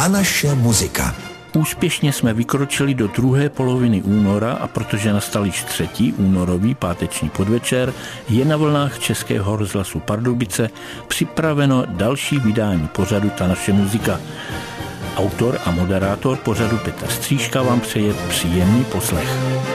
Ta naše muzika. Úspěšně jsme vykročili do druhé poloviny února a protože nastal již 3. únorový páteční podvečer, je na vlnách Českého rozhlasu Pardubice připraveno další vydání pořadu Ta naše muzika. Autor a moderátor pořadu Petr Stříška vám přeje příjemný poslech.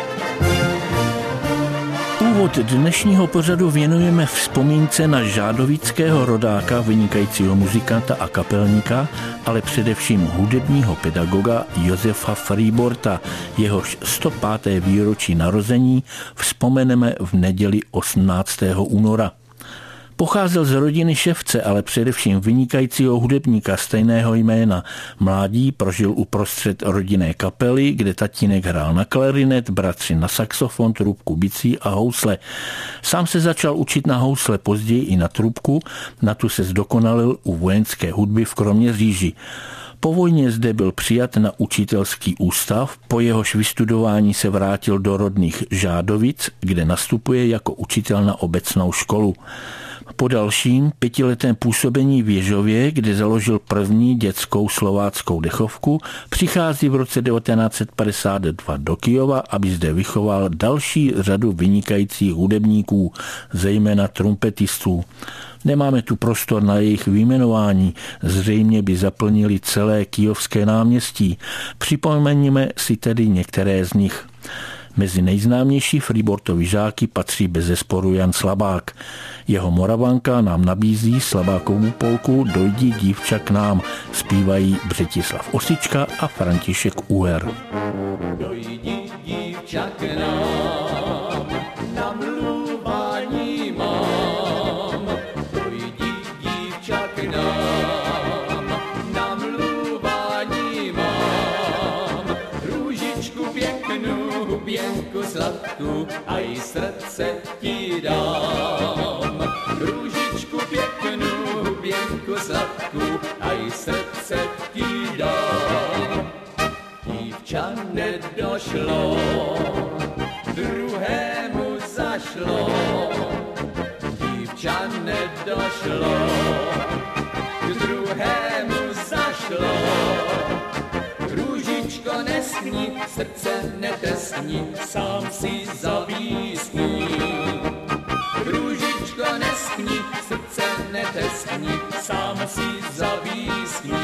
Úvod dnešního pořadu věnujeme vzpomínce na žádovického rodáka, vynikajícího muzikanta a kapelníka, ale především hudebního pedagoga Josefa Freeborta. Jehož 105. výročí narození vzpomeneme v neděli 18. února. Pocházel z rodiny ševce, ale především vynikajícího hudebníka stejného jména. Mládí prožil uprostřed rodinné kapely, kde tatínek hrál na klarinet, bratři na saxofon, trubku, bicí a housle. Sám se začal učit na housle, později i na trubku, na tu se zdokonalil u vojenské hudby v Kroměříži. Po vojně zde byl přijat na učitelský ústav, po jehož vystudování se vrátil do rodných Žádovic, kde nastupuje jako učitel na obecnou školu. Po dalším 5letém působení v Ježově, kde založil první dětskou slováckou dechovku, přichází v roce 1952 do Kyjova, aby zde vychoval další řadu vynikajících hudebníků, zejména trumpetistů. Nemáme tu prostor na jejich vyjmenování, zřejmě by zaplnili celé kyjovské náměstí. Připomeňme si tedy některé z nich. Mezi nejznámější Freebortovy žáky patří bezesporu Jan Slabák. Jeho Moravanka nám nabízí Slabákovu polku Dojdi dívča k nám. Zpívají Břetislav Osička a František Uher. Dojdi dívča k nám, namluvání mám. Dojdi dívča k nám, namluvání mám. Růžičku pěknou, huběnku sladkou, a i srdce ti dám. Růžičku pěknou, huběnku sladkou, a i srdce ti dám. Dívča nedošlo, druhému zašlo. Dívča nedošlo, druhému zašlo. Růžičko neskni, srdce neteskni, sám si zavísni. Růžičko neskni, srdce neteskni, sám si zavísni.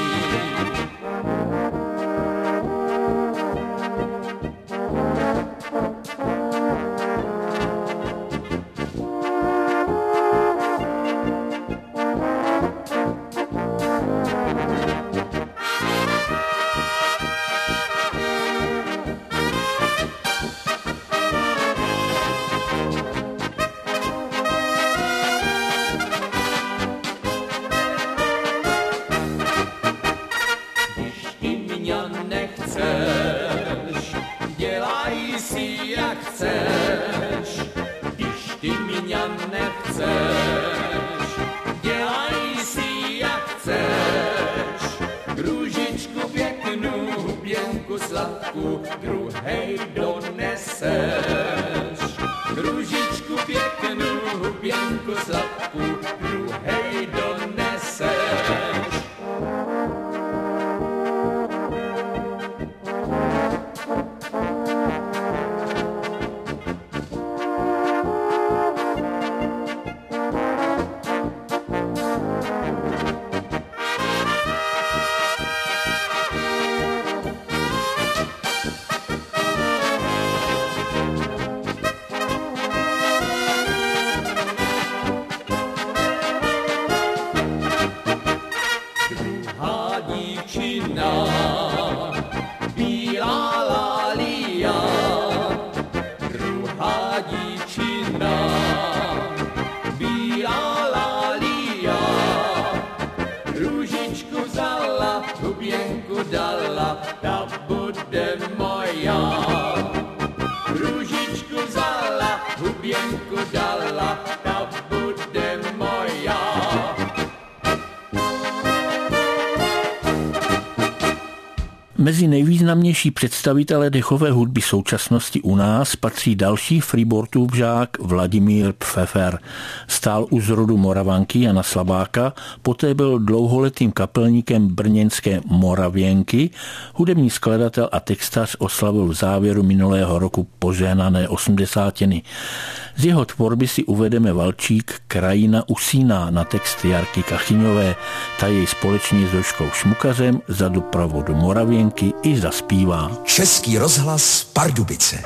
Mezi nejvýznamnější představitele dechové hudby současnosti u nás patří další freeboardův žák Vladimír Pfeffer. Stál u zrodu Moravanky Jana Slabáka, poté byl dlouholetým kapelníkem brněnské Moravěnky. Hudební skladatel a textař oslavil v závěru minulého roku požehnané 80. Z jeho tvorby si uvedeme valčík Krajina usíná na text Jarky Kachyňové. Ta jej společně s Jožkou Šmukařem za doprovodu Moravěnky i zaspívá. Český rozhlas Pardubice.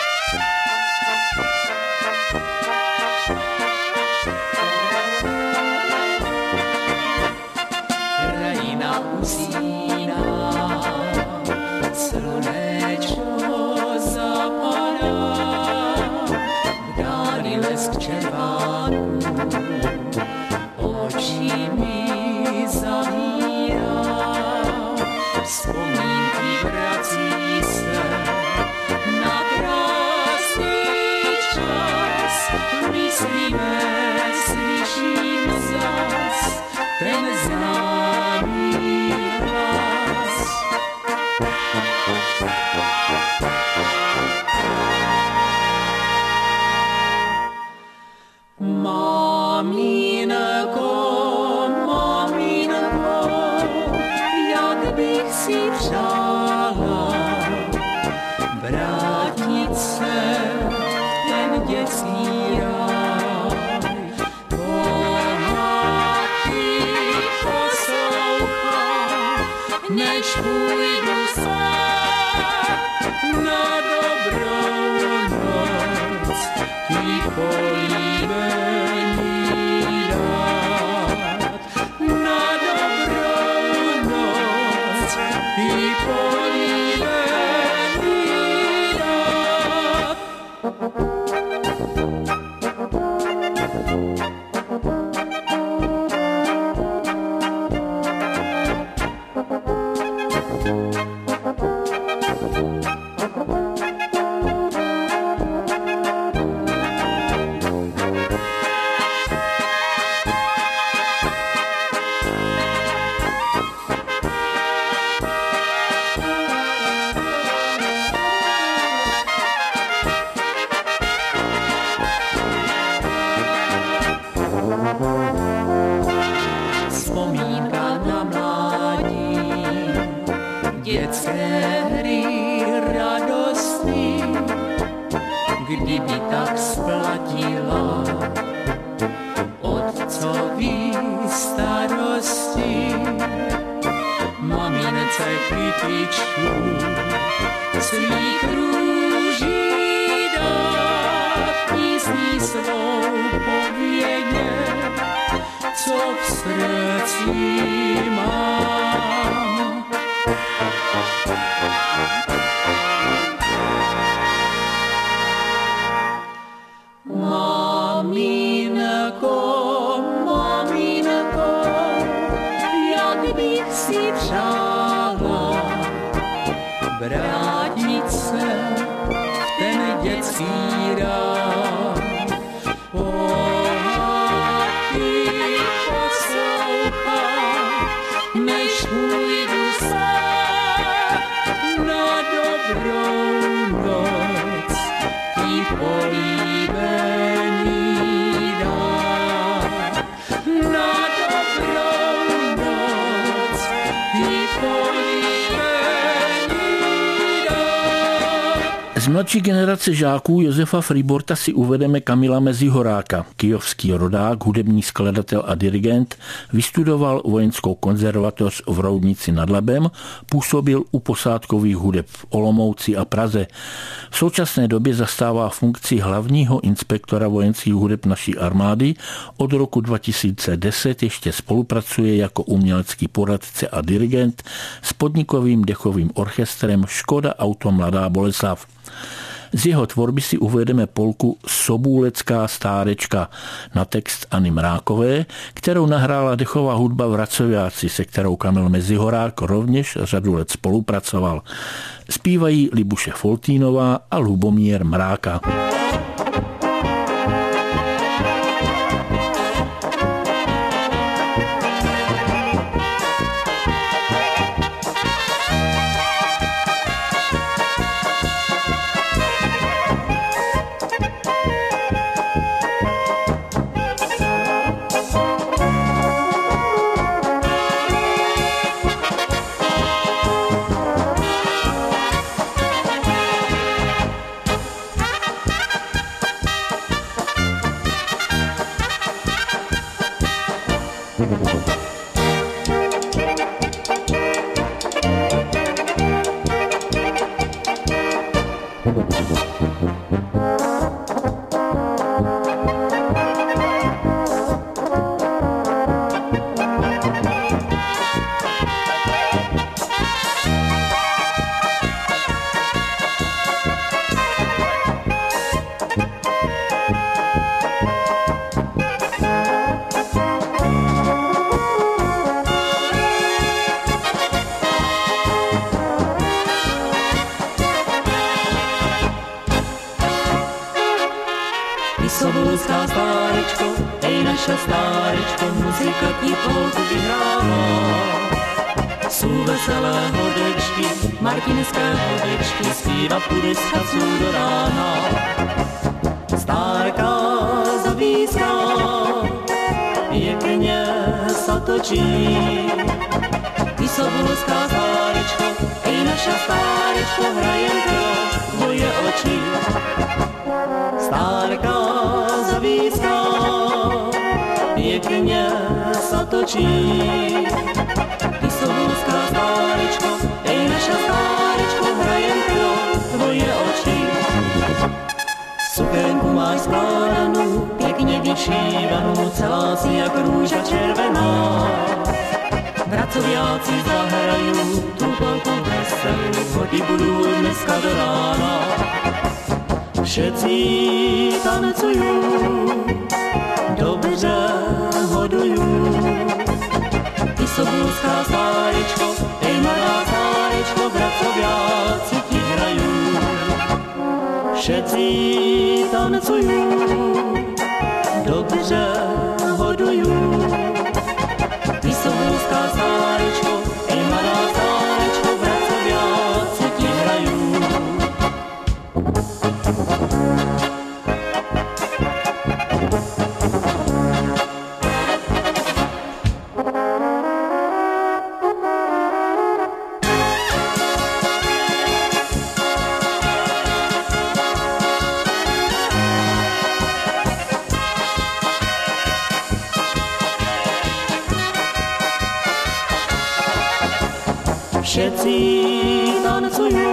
Krajina usíná, slunečko zapadá, v dáli lesk červánů, oči mi zavírá, vzpomínky vrací se na krásný čas, myslíme, slyším zas ten známý hlas. Maminko, jak bych si přála vrátit se v ten dětský ráj. Pohádky poslouchám, než půjdu spát na dobrou noc, ty políbení dát. Na dobrou noc, ty políbení dát. Vzpomínka na mládí, dětské hry radostí, kdyby tak splatila otcový starosti. Mamince kytičku svých růží dát, písní svou povědět, co v srdci mám. Maminko, jak bych si přála vrátit se v ten dětský ráj. Pohádky poslouchám, než půjdu spát na dobrou noc, ty políbení dát. Na dobrou noc, ty políbení dát. Z mladší generace žáků Josefa Freeborta si uvedeme Kamila Mezihoráka. Kyjovský rodák, hudební skladatel a dirigent, vystudoval vojenskou konzervatoř v Roudnici nad Labem, působil u posádkových hudeb v Olomouci a Praze. V současné době zastává funkci hlavního inspektora vojenských hudeb naší armády. Od roku 2010 ještě spolupracuje jako umělecký poradce a dirigent s podnikovým dechovým orchestrem Škoda Auto Mladá Boleslav. Z jeho tvorby si uvedeme polku Sobůlecká stárečka na text Anny Mrákové, kterou nahrála dechová hudba Vracoviáci, se kterou Kamil Mezihorák rovněž řadu let spolupracoval. Zpívají Libuše Foltínová a Lubomír Mráka. naša stárečko, muzika ti polku vyhrává. Jsou veselé hodečky, martinské hodečky, zpívat půjde z chaců do rána. Stárka zavíská, pěkně se točí. Ty sobolská stárečko, ej naša stárečko, hrajem pro tvoje oči. Stárka zavíská, pěkně se točí. Ty sobolská stárečko, ej naša stárečko, hrajem pro tvoje oči. Sukénku máš skládanou, pěkně vyšívanou, celá si jak růža červená. Pracovňáci zahrají tu polku veselou, hody budou dneska do rána. Všetci tancují, dobře hodují. Ty sobolská stárečko, ej malá stárečko, pracovňáci ti hrají. Všetci tancují, dobře hodují. Ty sobolská stárečko, ej malá stárečko, pracovňáci ti hrají. Všetci tancují,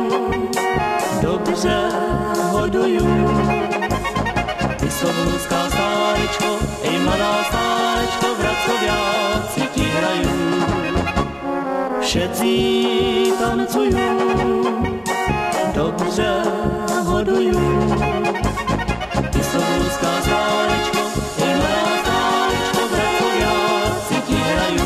dobře hodují. Ty sobolská stárečko, ej malá stárečko, pracovňáci ti hrají. Všetci tancují, dobře hodují. Ty sobolská stárečko, ej malá stárečko, pracovňáci ti hrají.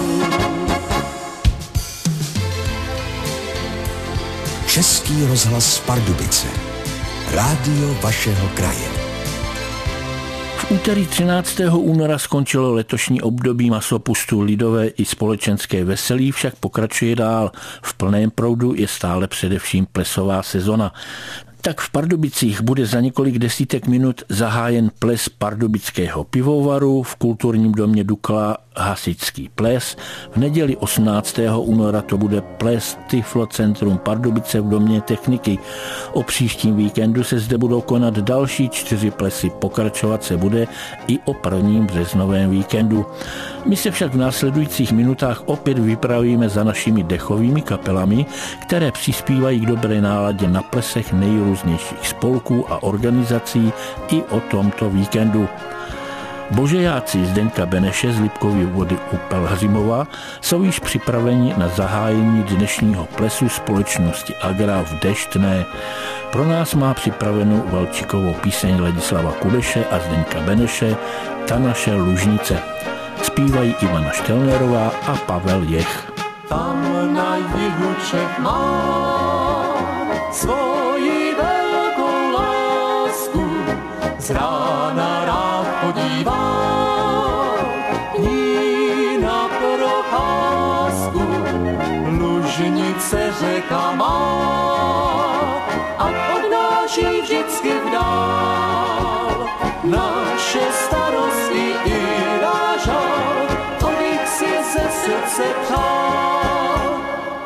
Český rozhlas Pardubice. Rádio vašeho kraje. V úterý 13. února skončilo letošní období masopustu lidové i společenské veselí, však pokračuje dál. V plném proudu je stále především plesová sezona. Tak v Pardubicích bude za několik desítek minut zahájen ples pardubického pivovaru, v kulturním domě Dukla hasičský ples. V neděli 18. února to bude ples Tyflocentrum Pardubice v domě techniky. O příštím víkendu se zde budou konat další 4 plesy. Pokračovat se bude i o 1. březnovém víkendu. My se však v následujících minutách opět vypravíme za našimi dechovými kapelami, které přispívají k dobré náladě na plesech nejrůznějších spolků a organizací i o tomto víkendu. Božejáci Zdeňka Beneše z Lipkovy Vody u Pelhřimova jsou již připraveni na zahájení dnešního plesu společnosti Agra v Deštné. Pro nás má připravenou valčíkovou píseň Ladislava Kudeše a Zdeňka Beneše Ta naše lužnice. Zpívají Ivana Štelnerová a Pavel Jech. Tam na jihu Čech má svoji velkou lásku, z rána rád podívá k ní na procházku. Lužnice řeka má a odnáší vždycky vdál naše starosti i náš žál, tolik si ze srdce přál.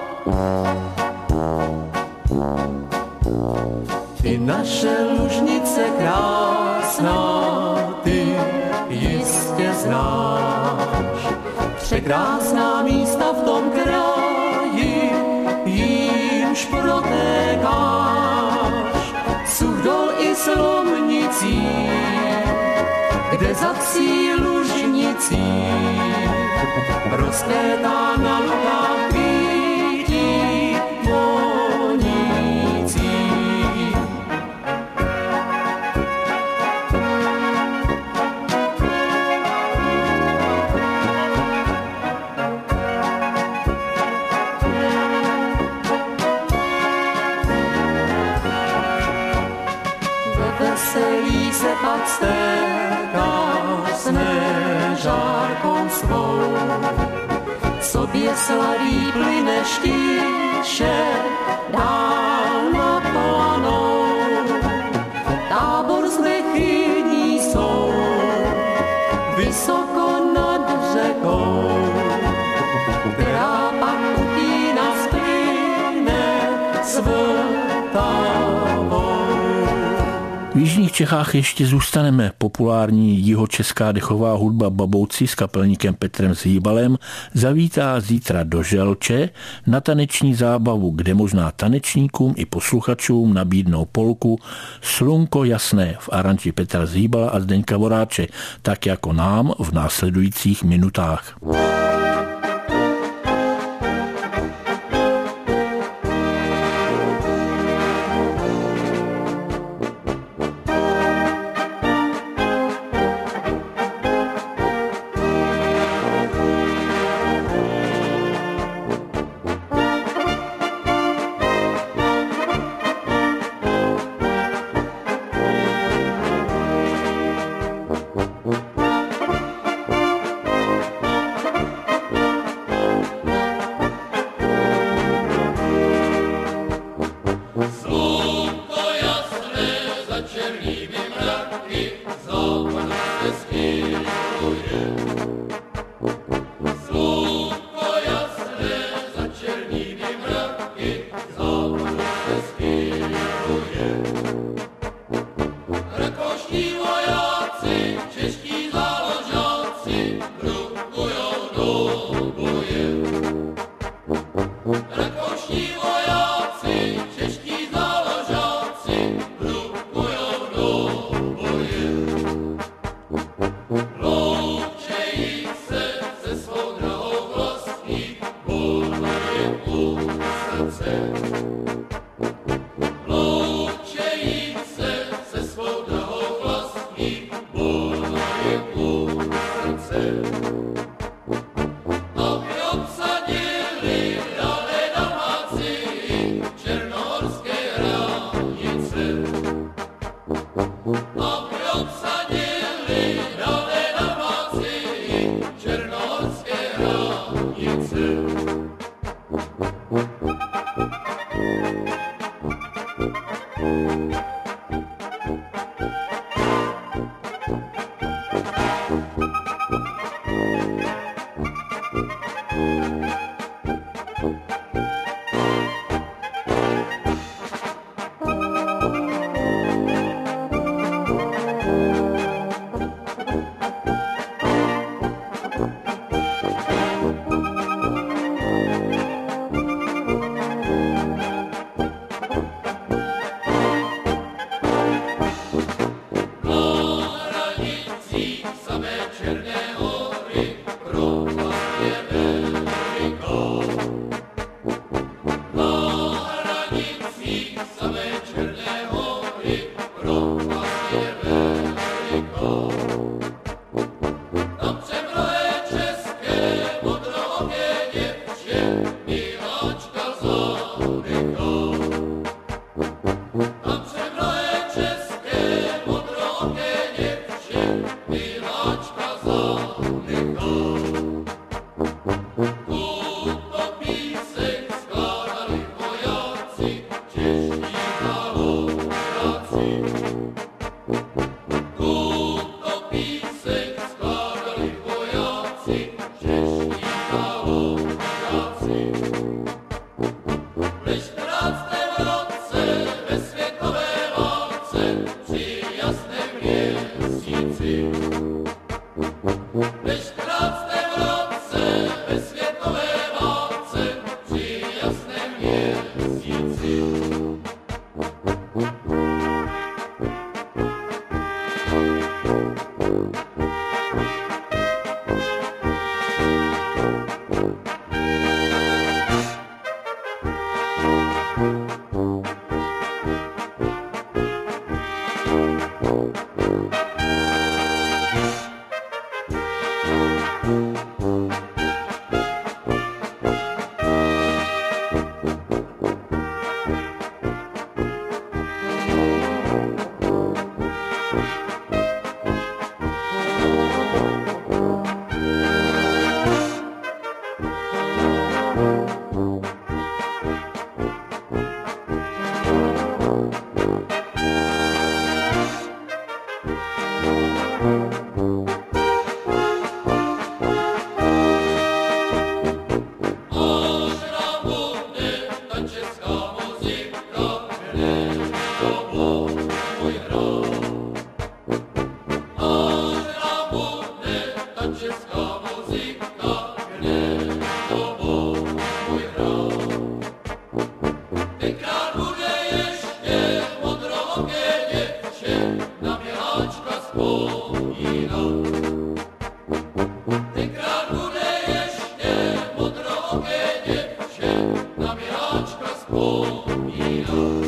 Ty naše lužnice krásná, ty jistě znáš. Překrásná místa v tom kraji, jímž protékáš. Suchdol i Slomnicí, kde za vsí lužnicí rozkvétá na lukách kvítí vonící. Ve veselí se pak stéká snem žárkou svou. V sobě sladý plyne štíše, dál na planou. Tábor z Mechydní jsou, vysoko nad řekou, která pak utína splyne s Vltavou. V jižních Čechách ještě zůstaneme. Populární jihočeská dechová hudba Babouci s kapelníkem Petrem Zhýbalem zavítá zítra do Želče na taneční zábavu, kde možná tanečníkům i posluchačům nabídnou polku Slunko jasné v aranži Petra Zhýbala a Zdeňka Voráče, tak jako nám v následujících minutách. vědět, že na miláčka vzpomínám.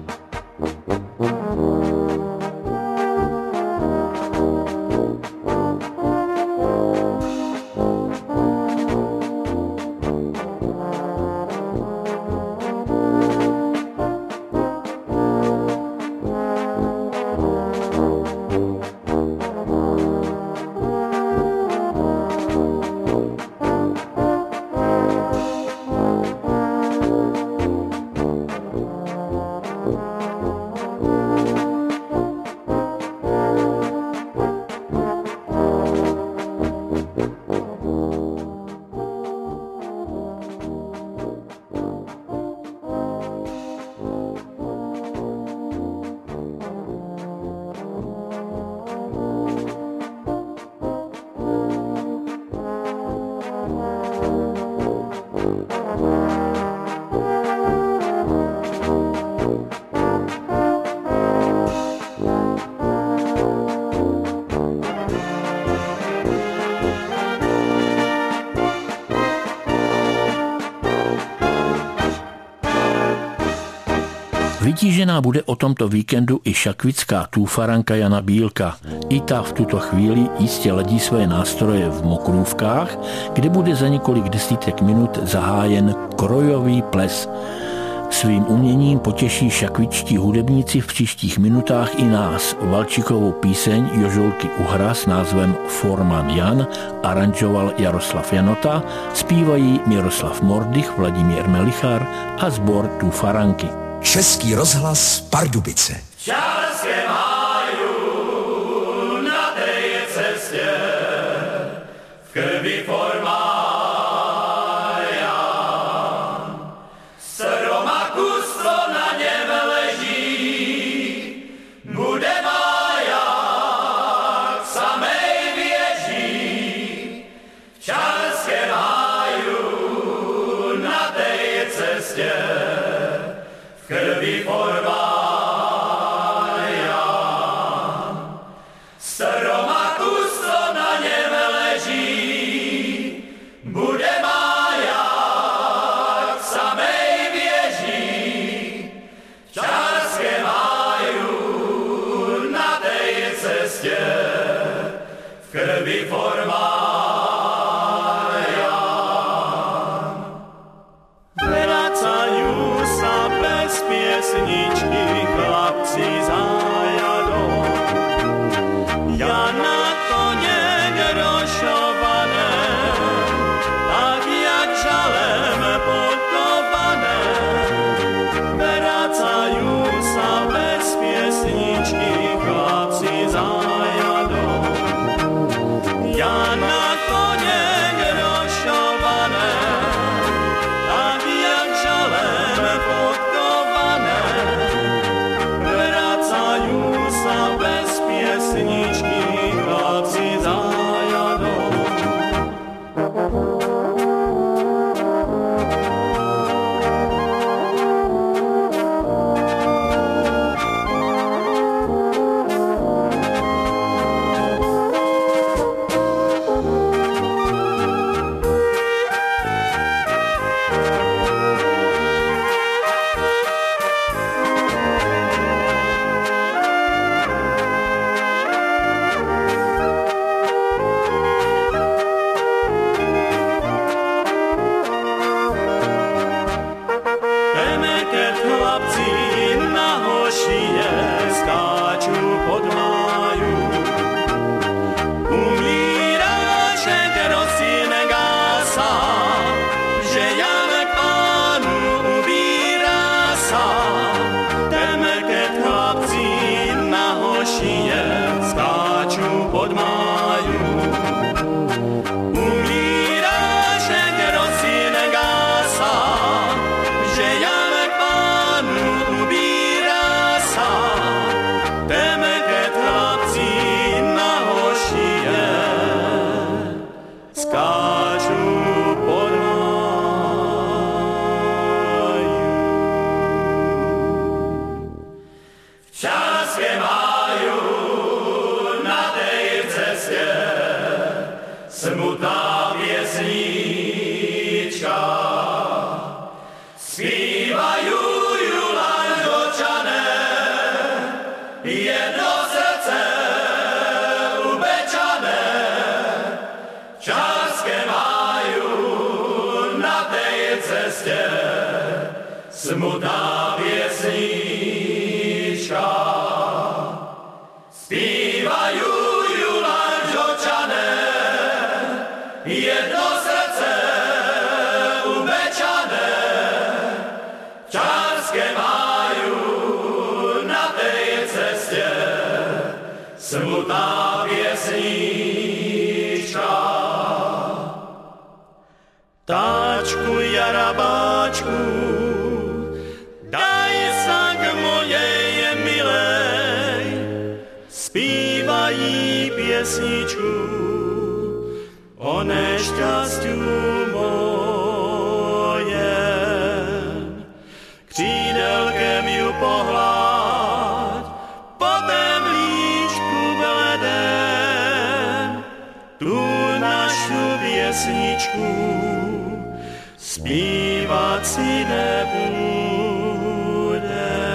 Vytížená bude o tomto víkendu i šakvická tůfaranka Jana Bílka. I ta v tuto chvíli jistě ladí své nástroje v Mokrůvkách, kde bude za několik desítek minut zahájen krojový ples. Svým uměním potěší šakvičtí hudebníci v příštích minutách i nás. Valčíkovou píseň Jožolky Uhra s názvem Forman Jan aranžoval Jaroslav Janota, zpívají Miroslav Mordych, Vladimír Melichar a sbor Tůfaranky. Český rozhlas Pardubice. V Čárském háju na té cestě v krvi formál Jan. Stroma kustvo na něm leží, bude májak samej věží. V Čárském háju na té cestě v krvi formál Jan. Stroma kusto na něm leží, bude májak samej věží. V Čárském háju na té cestě v krvi formál Jan. Vracajú sa bez piesničky cestě, smutná pěsnička. Zpívají Julanžočané, jedno srdce ubečané, v Čarském háju na té cestě, smutná pěsnička. Táčku, jarabáčku, daj sa k mojej milej, zpívají pěsničku o nešťastiu mojem. Křídelkem ju pohláď, potom líčku bledem, tu našu pěsničku zpívat si nebudem.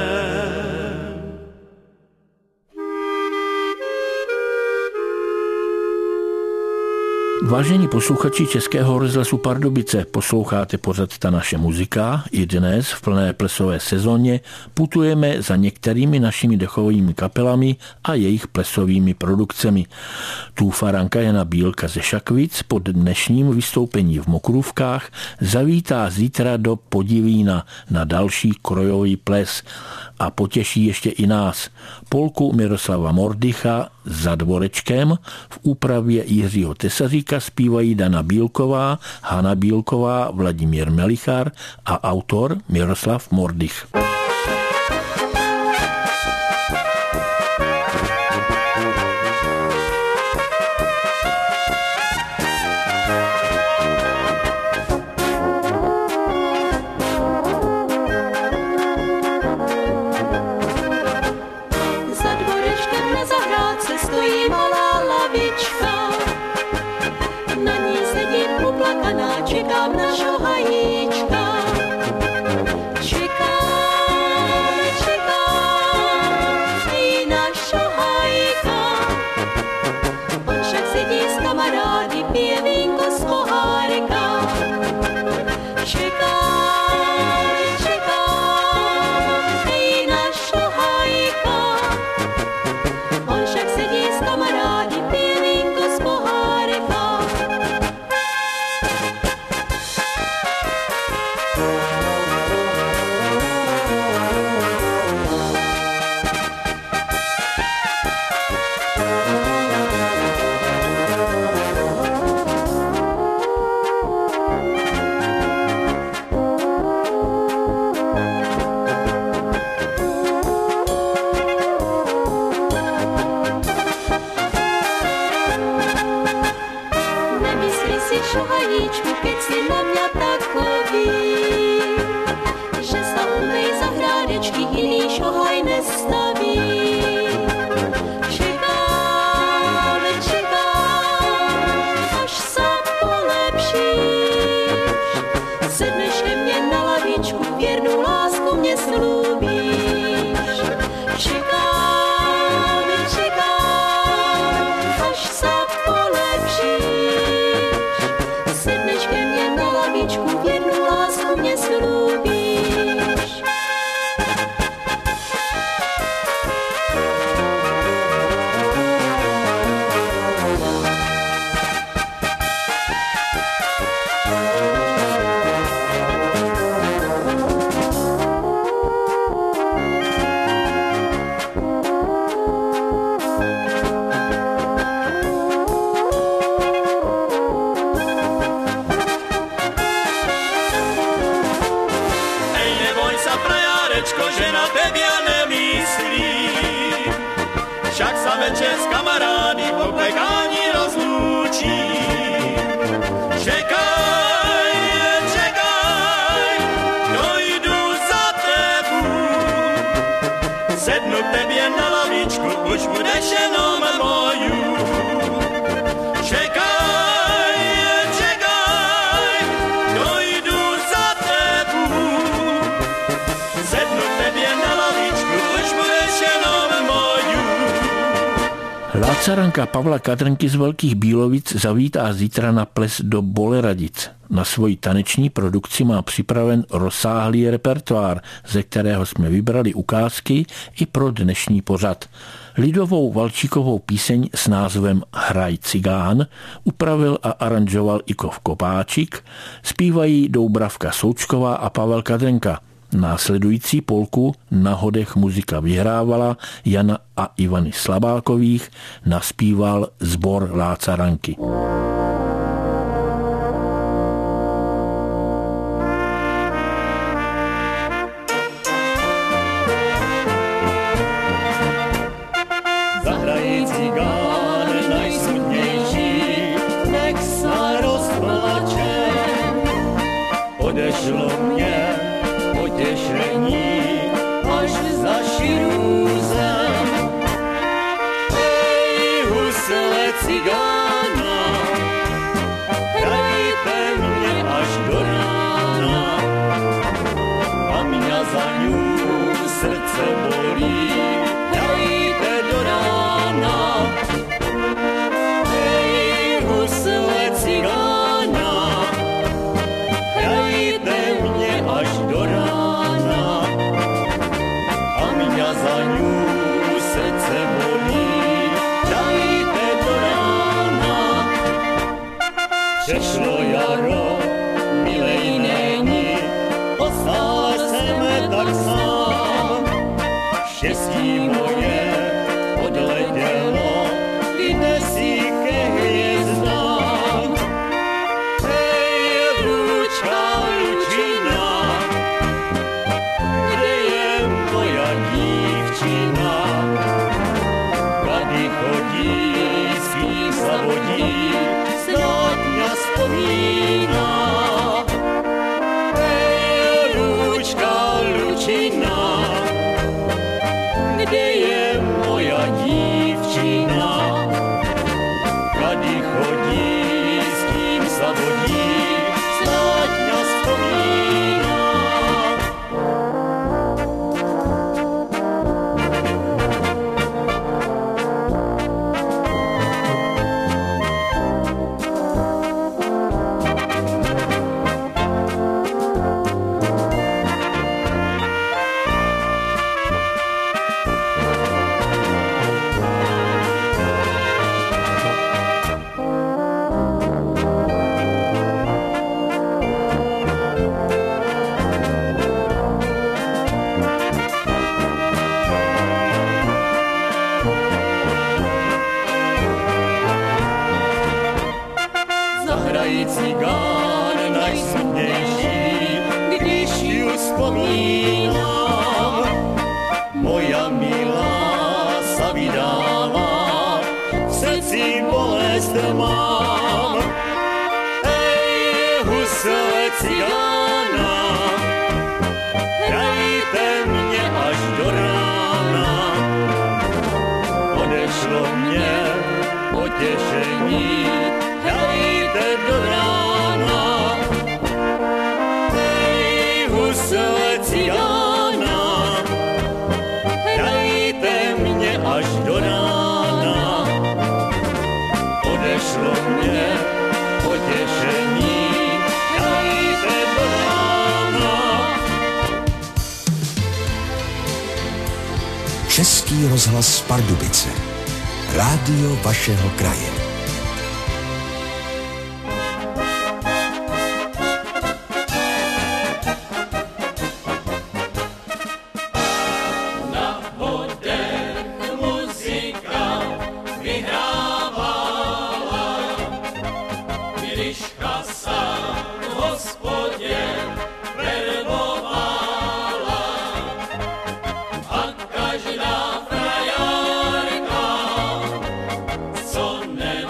Vážení posluchači Českého rozhlasu Pardubice, posloucháte pořad Ta naše muzika. I dnes v plné plesové sezóně putujeme za některými našimi dechovými kapelami a jejich plesovými produkcemi. Túfaranka Jana Bílka ze Šakvic po dnešním vystoupení v Mokrůvkách zavítá zítra do Podivína na další krojový ples a potěší ještě i nás. Polku Miroslava Mordycha Za dvorečkem v úpravě Jiřího Tesaříka zpívají Dana Bílková, Hana Bílková, Vladimír Melichar a autor Miroslav Mordych. Čekám našeho hajíčka, čekám i našeho hajka. On však sedí s kamarády, pije vínko z pohárka. Čekám i našeho hajka. On však sedí s kamarády, pije vínko z pohárka. Šuhajíčku, keď si na mňa takový, že sa u mej zahrádečky iný šohaj nestaví. Čekám, až sa polepšíš, sedneš ke mne na lavičku, viernu lásku mne slúbíš. Čekám, až sa polepšíš, sedneš ke mne na lavičku, jednu lásku mne slúbíš. Že na tebe ja nemyslím, však sa večer s kamarády po pekání rozlúčí. Čekaj, dojdu za tebu, sednu k tebě na lavičku, už budeš jenom moju. Čekaj, dojdu za tebu, sednu k tebě na lavičku, už budeš jenom moju. Hlas Lácaranka Pavla Kadrnky z Velkých Bílovic zavítá zítra na ples do Boleradic. Na svoji taneční produkci má připraven rozsáhlý repertoár, ze kterého jsme vybrali ukázky i pro dnešní pořad. Lidovou valčíkovou píseň s názvem Hraj cigán upravil a aranžoval Ikov Kopáčik, zpívají Doubravka Součková a Pavel Kadrnka. Následující polku Na hodech muzika vyhrávala Jana a Ivany Slabákových, naspíval sbor Lácaranky. Zahrají cigán najsmutnější, nech se rozplače. Odešlo mě potěšení až za širůzem. Hej, husle cigána, hrajte mě až do rána. A mě za ňu srdce bolí, hrajte do rána. Hej, husle cigána, hrajte mě až do rána. A mě za ňu srdce bolí, hrajte do rána. Přešlo jaro, milej není, ostal jsem tak sám. Štěstí moje odletělo, jde si ke hvězdám. Hej, ručka, ručina, kde je moja dívčina? Kady chodí, s kým se vodí, snad mě vzpomíná. Hej, ručka, ručina, kde je moja dívčina? Kady chodí, s kým se vodí, snad mě vzpomíná. Zahrají cigán najsmutnější, když ju vzpomínám. Moja milá sa vydává, v srdci bolest mám. Hej, husle cigána, hrajte mě až do rána. Odešlo mě potěšení, hrajte do rána. Hej, husle cigána, hrajte mě až do rána. Odešlo mě potěšení, hrajte do rána. Český rozhlas Pardubice. Rádio vašeho kraje. Každá frajarka, co ne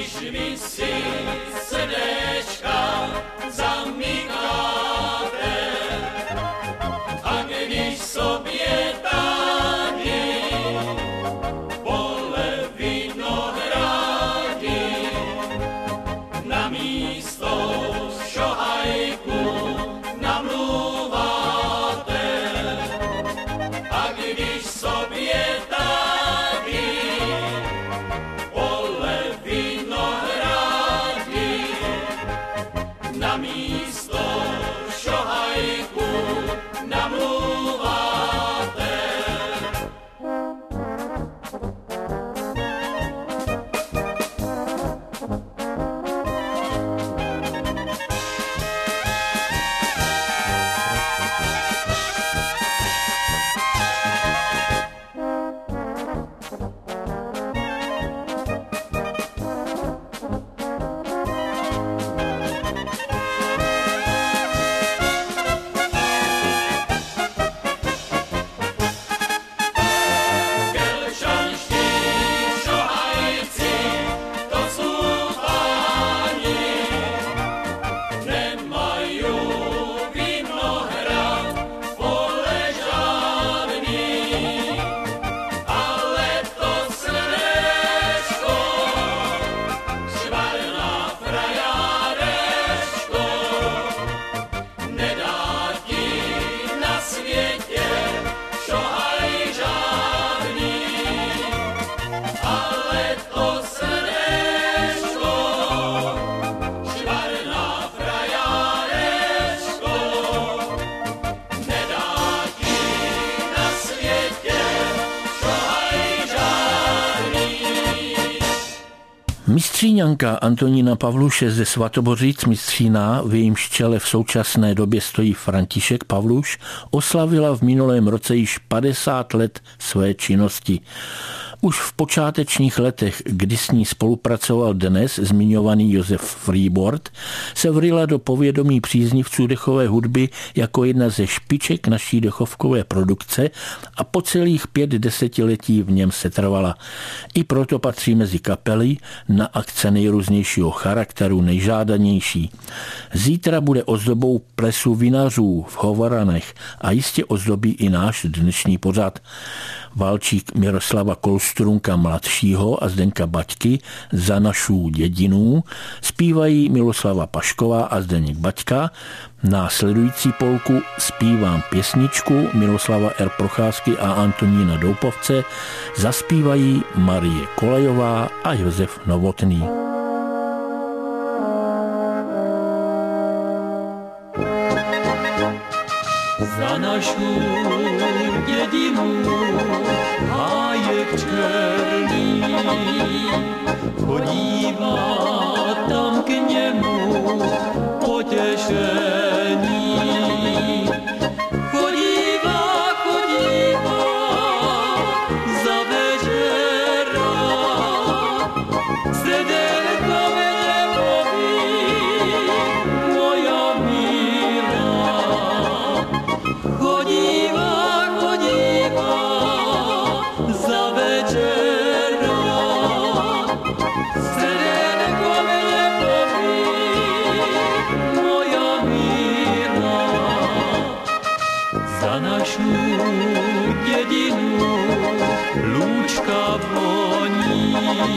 když vy si srdéčka zamykáte a když sobě tady pole vinohrady na místo šohajku namluváte a když sobě tady pole vinohrady na místo šohajku namluváte. Mistříňanka Antonína Pavluše ze Svatobořic Mistříná, v jejímž čele v současné době stojí František Pavluš, oslavila v minulém roce již 50 let své činnosti. Už v počátečních letech, kdy s ní spolupracoval dnes zmiňovaný Josef Freeboard, se vrila do povědomí příznivců dechové hudby jako jedna ze špiček naší dechovkové produkce a po celých 5 desetiletí v něm setrvala. I proto patří mezi kapely na akce nejrůznějšího charakteru nejžádanější. Zítra bude ozdobou plesu vinařů v Hovoranech a jistě ozdobí i náš dnešní pořad. Valčík Miroslava Kolstrunka mladšího a Zdeňka Baťky Za našu dědinu zpívají Miloslava Pašková a Zdeněk Baťka. Následující polku Zpívám pěsničku Miloslava R. Procházky a Antonína Doupovce zaspívají Marie Kolajová a Josef Novotný. Za našu dědinu hájek černý chodívá tam k němu potěšení. Chodívá za večera, srdenko mě poví, moja milá. Chodívá za večera, srdenko mě poví, moja milá. Za našu dědinu lůčka voní,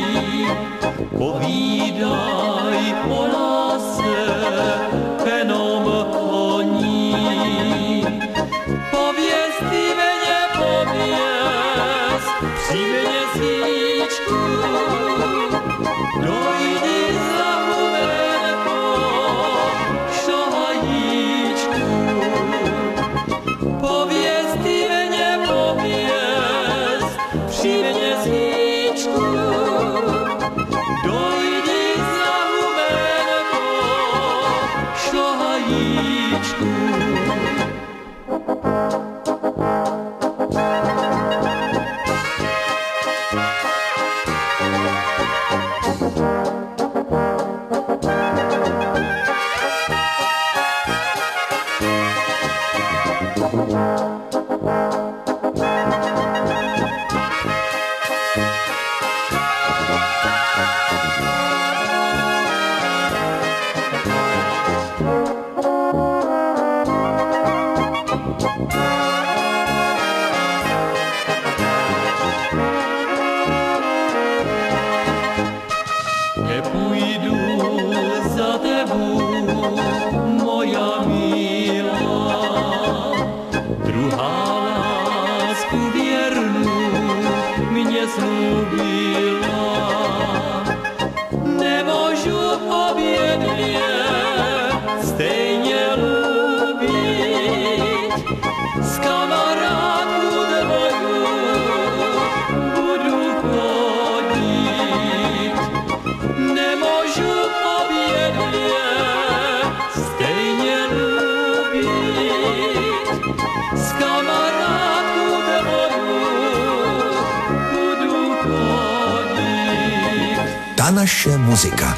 povídaj o lásce jenom o ní. Pověz ty mě, pověz, přijmě svíčku, dojdi za humenko, šohajíčku. Pověz ty mě, pověz, přijmě svíčku, dojdi za humenko, kamarádku tvoju budu chodit. Ta naše muzika.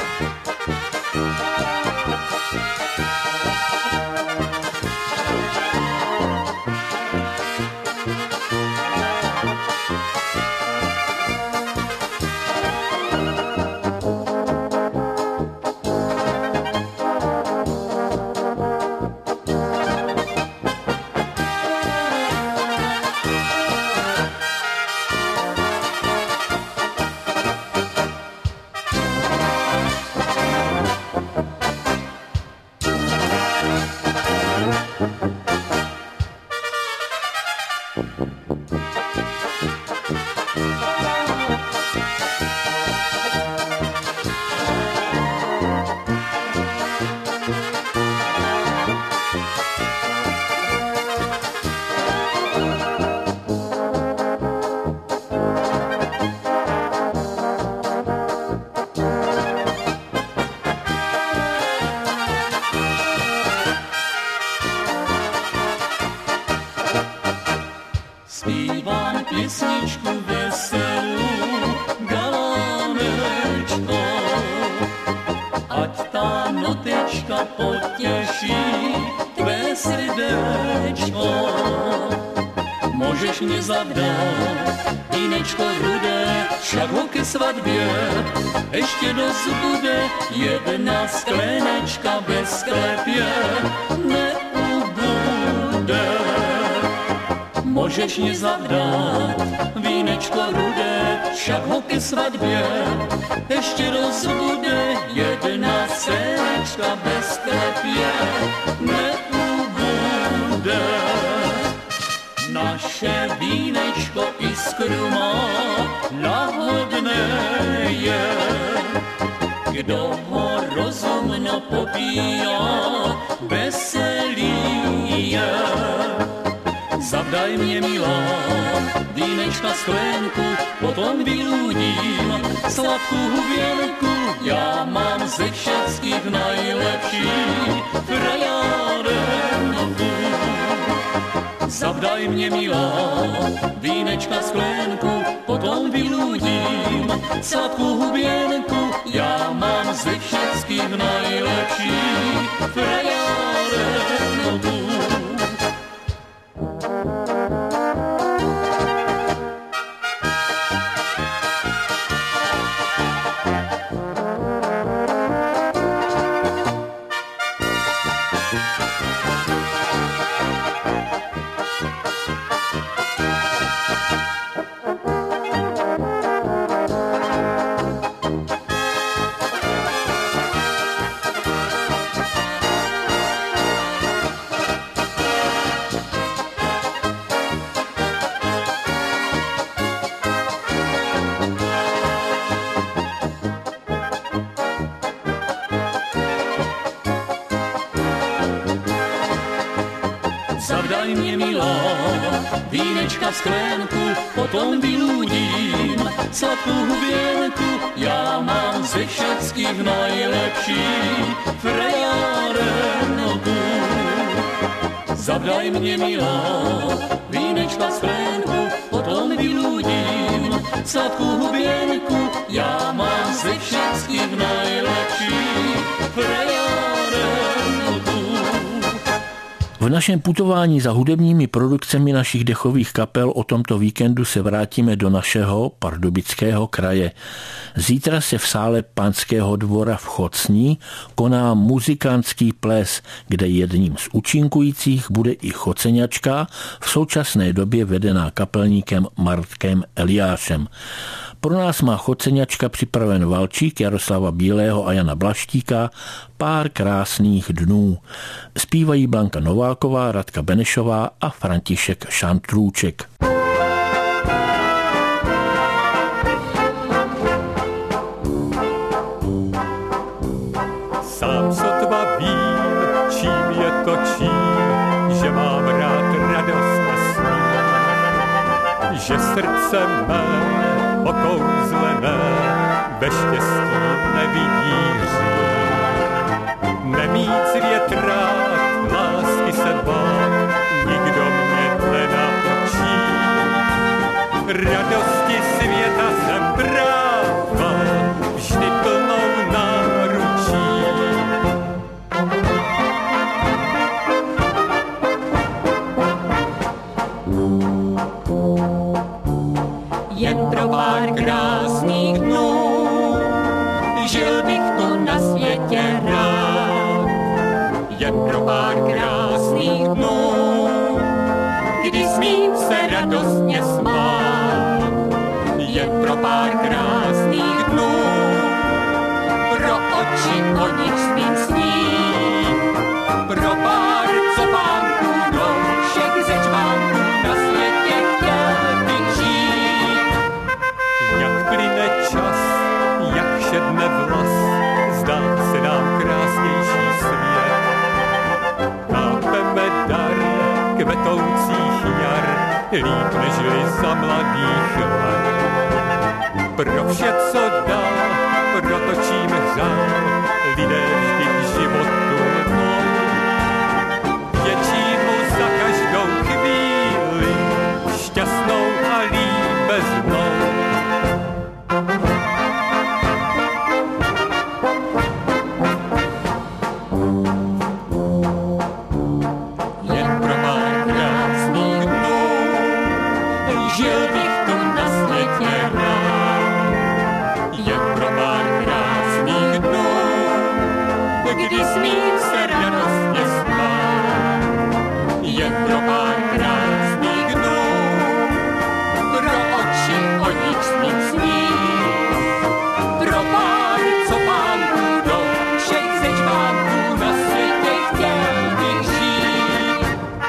Zpívám písničku veselou, galánečko, ať ta notečka potěší tvé srdéčko. Můžeš mě zavdát, vínečko rudé, však ho ke svatbě ještě dost bude. Jedna sklenečka bez sklepě neubude. Můžeš mě zavdát, vínečko rudé, však ho ke svatbě ještě dost bude. Jedna sklenečka bez sklepě neubude. Naše vínečko iskru má, lahodné je. Kdo ho rozumno popíjá, veselý je. Zavdaj mě, milá, vínečka sklenku, potom vyludím sladkou huběnku. Já mám ze všeckých nejlepší frajárenku. Zavdaj mě, milá, vínečka sklenku, potom vyludím sladkou huběnku. Já mám ze všeckých nejlepší frajárenku. Zavdaj mě, milá, vínečka sklenku, potom vyludím sladkou huběnku. Já mám ze všeckých nejlepší frajárenku. Zavdaj mě, milá, vínečka sklenku, potom vyludím sladkou huběnku. Já mám ze všeckých nejlepší frajárenku. V našem putování za hudebními produkcemi našich dechových kapel o tomto víkendu se vrátíme do našeho Pardubického kraje. Zítra se v sále Panského dvora v Chocni koná muzikantský ples, kde jedním z účinkujících bude i choceňačka, v současné době vedená kapelníkem Markem Eliášem. Pro nás má choceňačka připraven valčík Jaroslava Bílého a Jana Blaštíka Pár krásných dnů. Zpívají Blanka Nováková, Radka Benešová a František Šantrůček. Sám sotva vím, čím je to čím, že mám rád radost a smích, že srdce mé okouzlené ve štěstí nevidí hřích. Nemít svět rád, lásky se bát, nikdo mě jen pro pár krásných dnů, kdy smím se radostně smát, jen pro pár krásných dnů, pro oči, o nich smím snít, pro pár copánků do všech ze čvánků na světě chtěl bych žít. Jak plyne čas, jak šedne vlas, zdá se nám krásnější svět. Chápeme dar kvetoucích jar, líp nežli za mladých let. Pro vše, co dá, protočíme řád, lidé vždy k životu lnou. Děčí mu za každou chvíli, šťastnou a líbeznou. Jen pro pár krásných dnů, žil bych tu na světě rád. Jen pro pár krásných dnů, kdy smím se radostně smát. Jen pro pár krásných dnů, pro oči, o nich smím snít. Pro pár copánků do všech ze čvánků na světě chtěl bych žít.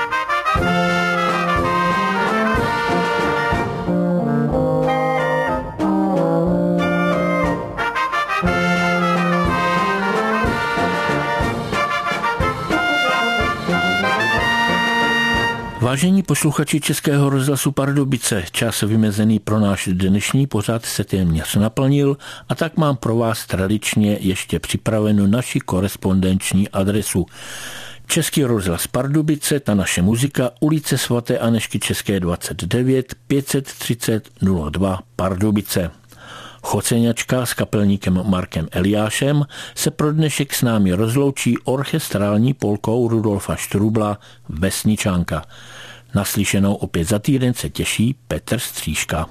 Vážení posluchači Českého rozhlasu Pardubice, čas vymezený pro náš dnešní pořad se téměř naplnil a tak mám pro vás tradičně ještě připravenou naši korespondenční adresu. Český rozhlas Pardubice, ta naše muzika, ulice svaté Anežky České 29, 530 02 Pardubice. Choceňačka s kapelníkem Markem Eliášem se pro dnešek s námi rozloučí orchestrální polkou Rudolfa Štrubla Vesničánka. Naslyšenou opět za týden se těší Petr Stříška.